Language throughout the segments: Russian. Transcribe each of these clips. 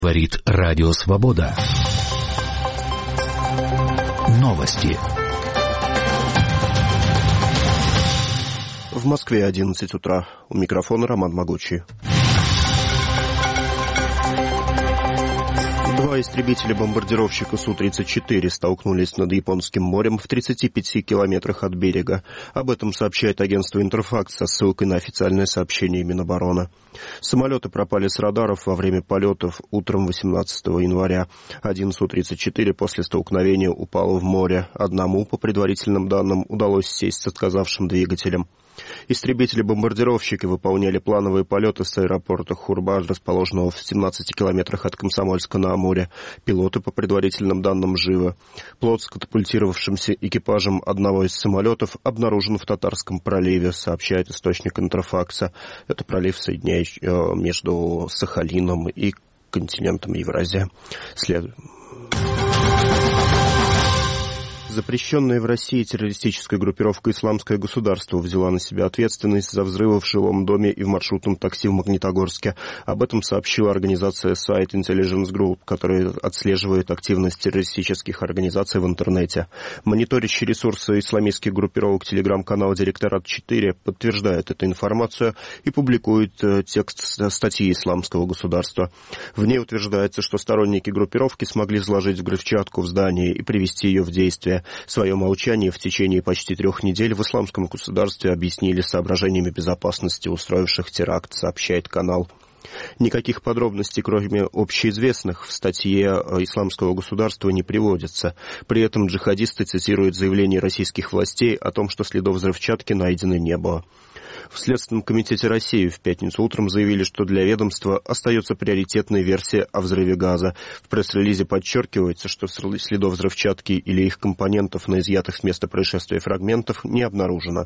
Говорит Радио Свобода. Новости. В Москве 11 утра. У микрофона Роман Могучий. Два истребителя-бомбардировщика Су-34 столкнулись над Японским морем в 35 километрах от берега. Об этом сообщает агентство «Интерфакс» со ссылкой на официальное сообщение Минобороны. Самолеты пропали с радаров во время полетов утром 18 января. Один Су-34 после столкновения упал в море. Одному, по предварительным данным, удалось сесть с отказавшим двигателем. Истребители-бомбардировщики выполняли плановые полеты с аэропорта Хурбад, расположенного в 17 километрах от Комсомольска-на-Амуре. Пилоты, по предварительным данным, живы. Плот с катапультировавшимся экипажем одного из самолетов обнаружен в Татарском проливе, сообщает источник Интерфакса. Это пролив, соединяющий между Сахалином и континентом Евразия. Запрещенная в России террористическая группировка «Исламское государство» взяла на себя ответственность за взрывы в жилом доме и в маршрутном такси в Магнитогорске. Об этом сообщила организация Site Intelligence Group, которая отслеживает активность террористических организаций в интернете. Мониторящий ресурсы исламистских группировок телеграм-канал «Директорат-4» подтверждает эту информацию и публикует текст статьи «Исламского государства». В ней утверждается, что сторонники группировки смогли взложить взрывчатку в здание и привести ее в действие. Свое молчание в течение почти 3 недель в Исламском государстве объяснили соображениями безопасности устроивших теракт, сообщает канал. Никаких подробностей, кроме общеизвестных, в статье Исламского государства не приводится. При этом джихадисты цитируют заявление российских властей о том, что следов взрывчатки найдено не было. В Следственном комитете России в пятницу утром заявили, что для ведомства остается приоритетной версия о взрыве газа. В пресс-релизе подчеркивается, что следов взрывчатки или их компонентов на изъятых с места происшествия фрагментах не обнаружено.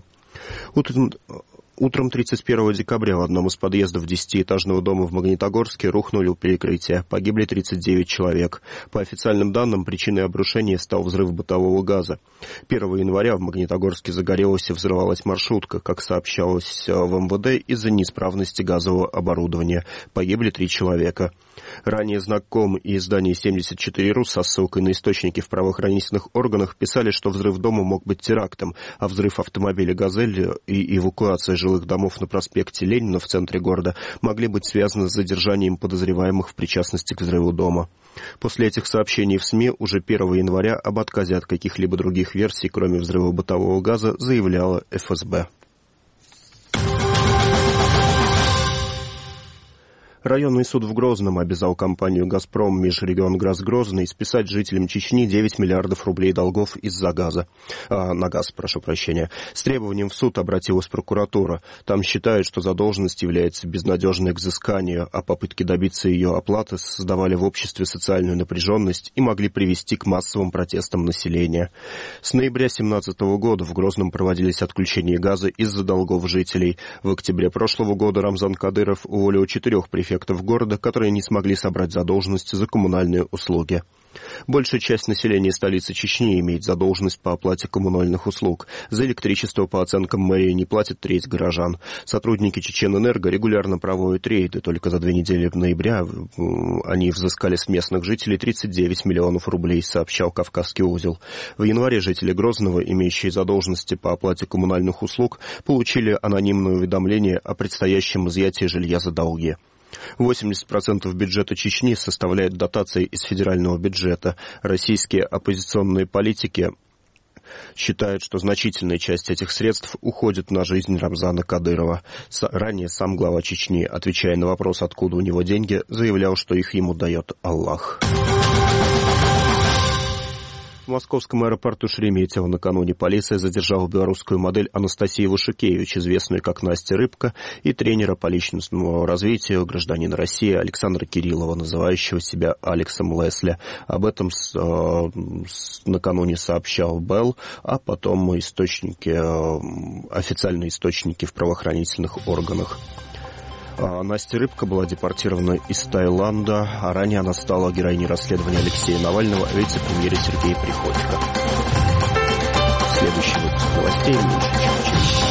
Утром 31 декабря в одном из подъездов 10-этажного дома в Магнитогорске рухнули у перекрытия. Погибли 39 человек. По официальным данным, причиной обрушения стал взрыв бытового газа. 1 января в Магнитогорске загорелась и взрывалась маршрутка, как сообщалось в МВД, из-за неисправности газового оборудования. Погибли 3 человека. Ранее Знаком и издание 74.ру со ссылкой на источники в правоохранительных органах писали, что взрыв дома мог быть терактом, а взрыв автомобиля «Газель» и эвакуация жилых домов на проспекте Ленина в центре города могли быть связаны с задержанием подозреваемых в причастности к взрыву дома. После этих сообщений в СМИ уже 1 января об отказе от каких-либо других версий, кроме взрыва бытового газа, заявляла ФСБ. Районный суд в Грозном обязал компанию «Газпром» Межрегионгаз-Грозный списать жителям Чечни 9 миллиардов рублей долгов из-за газа. На газ, прошу прощения. С требованием в суд обратилась прокуратура. Там считают, что задолженность является безнадежной к взысканию, а попытки добиться ее оплаты создавали в обществе социальную напряженность и могли привести к массовым протестам населения. С ноября 2017 года в Грозном проводились отключения газа из-за долгов жителей. В октябре прошлого года Рамзан Кадыров уволил 4 префектов города, которые не смогли собрать задолженности за коммунальные услуги. Большая часть населения столицы Чечни имеет задолженность по оплате коммунальных услуг. За электричество, по оценкам мэрии, не платит треть горожан. Сотрудники Чеченэнерго регулярно проводят рейды. Только за 2 недели в ноябре они взыскали с местных жителей 39 миллионов рублей, сообщал Кавказский узел. В январе жители Грозного, имеющие задолженности по оплате коммунальных услуг, получили анонимное уведомление о предстоящем изъятии жилья за долги. 80% бюджета Чечни составляет дотации из федерального бюджета. Российские оппозиционные политики считают, что значительная часть этих средств уходит на жизнь Рамзана Кадырова. Ранее сам глава Чечни, отвечая на вопрос, откуда у него деньги, заявлял, что их ему дает Аллах. В московском аэропорту Шереметьево накануне полиция задержала белорусскую модель Анастасию Вашукевич, известную как Настя Рыбка, и тренера по личностному развитию, гражданина России Александра Кириллова, называющего себя Алексом Лесли. Об этом накануне сообщал Белл, а потом официальные источники в правоохранительных органах. Настя Рыбка была депортирована из Таиланда, а ранее она стала героиней расследования Алексея Навального, вице-премьера Сергея Приходько. Следующий выпуск новостей меньше чем через